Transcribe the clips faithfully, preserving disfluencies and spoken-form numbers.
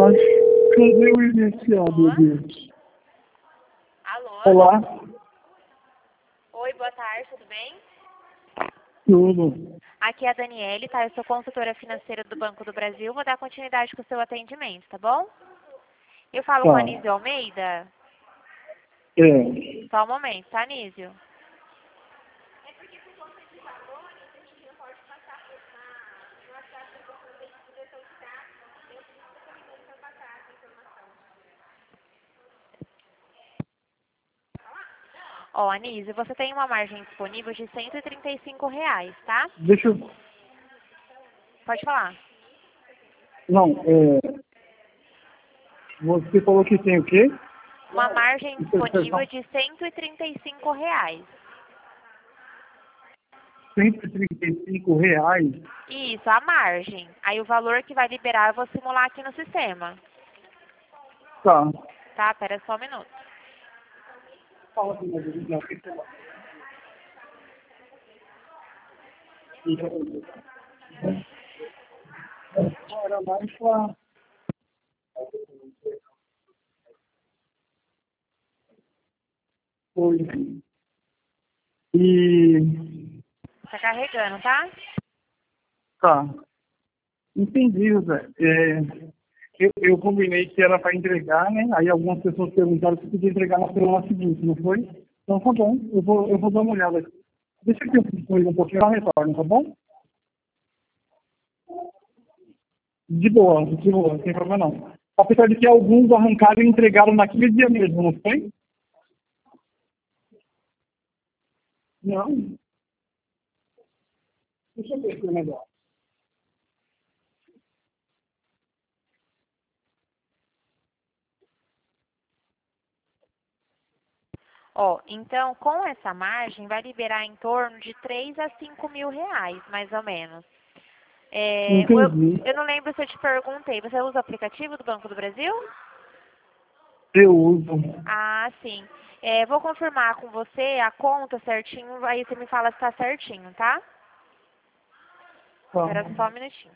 Mas cadê o inicial, meu Deus? Alô? Olá, Oi, boa tarde, tudo bem? tudo. Aqui é a Daniele, tá? Eu sou consultora financeira do Banco do Brasil. Vou dar continuidade com o seu atendimento, tá bom? Eu falo com a Tá. Anísio Almeida? É. Só um momento, tá, Anísio? Ó, Anísio, você tem uma margem disponível de cento e trinta e cinco reais, tá? Deixa eu... Pode falar. Não, é... Você falou que tem o quê? Uma margem disponível Perdão. de cento e trinta e cinco reais. cento e trinta e cinco reais? Isso, a margem. Aí o valor que vai liberar eu vou simular aqui no sistema. Tá. Tá? Pera só um minuto. Fala assim, mas eu não sei lá. Era mais pra... Foi. E... Tá carregando, tá? Tá. Entendi, Zé. É... Eu, eu combinei que era para entregar, né? Aí algumas pessoas perguntaram se podia entregar na semana seguinte, não foi? Então tá bom, eu vou, eu vou dar uma olhada aqui. Deixa eu pensar com ele um pouquinho, ela retorna, tá bom? De boa, de boa, não tem problema não. Apesar de que alguns arrancaram e entregaram naquele dia mesmo, não foi? Não. Deixa eu ver aqui o negócio. Ó, então com essa margem vai liberar em torno de três a cinco mil reais, mais ou menos. É, eu, Entendi. eu não lembro se eu te perguntei, você usa o aplicativo do Banco do Brasil? Eu uso. Ah, sim. É, vou confirmar com você a conta certinho, aí você me fala se tá certinho, tá? Tá. Espera só um minutinho.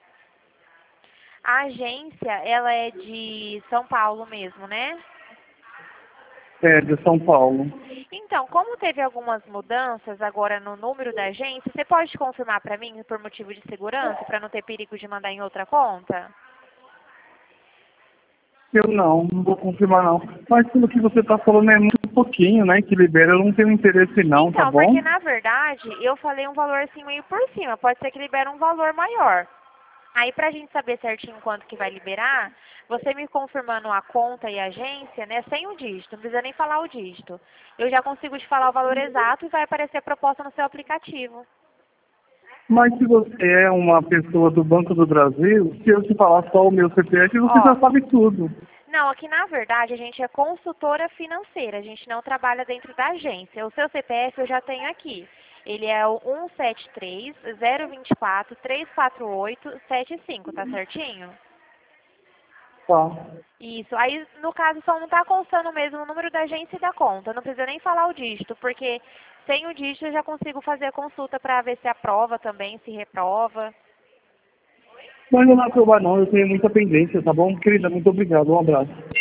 A agência, ela é de São Paulo mesmo, né? É, de São Paulo. Então, como teve algumas mudanças agora no número da agência, você pode confirmar para mim por motivo de segurança, para não ter perigo de mandar em outra conta? Eu não, não vou confirmar não. Mas pelo que você está falando é muito pouquinho, né? Que libera, eu não tenho interesse não, tá Então, bom? porque na verdade eu falei um valor assim meio por cima, pode ser que libere um valor maior. Aí pra gente saber certinho quanto que vai liberar, você me confirmando a conta e a agência, né, sem o dígito, não precisa nem falar o dígito. Eu já consigo te falar o valor exato e vai aparecer a proposta no seu aplicativo. Mas se você é uma pessoa do Banco do Brasil, se eu te falar só o meu C P F, você Ó, já sabe tudo. não, aqui na verdade a gente é consultora financeira, a gente não trabalha dentro da agência. O seu C P F eu já tenho aqui. Ele é o um sete três, zero dois quatro, três quatro oito, sete cinco, tá certinho? Tá. Isso. Aí, no caso, só não está constando mesmo o número da agência e da conta. Não precisa nem falar o dígito, porque sem o dígito eu já consigo fazer a consulta para ver se aprova também, se reprova. Mas não vai aprovar não, eu tenho muita pendência, tá bom? Querida, muito obrigado, um abraço.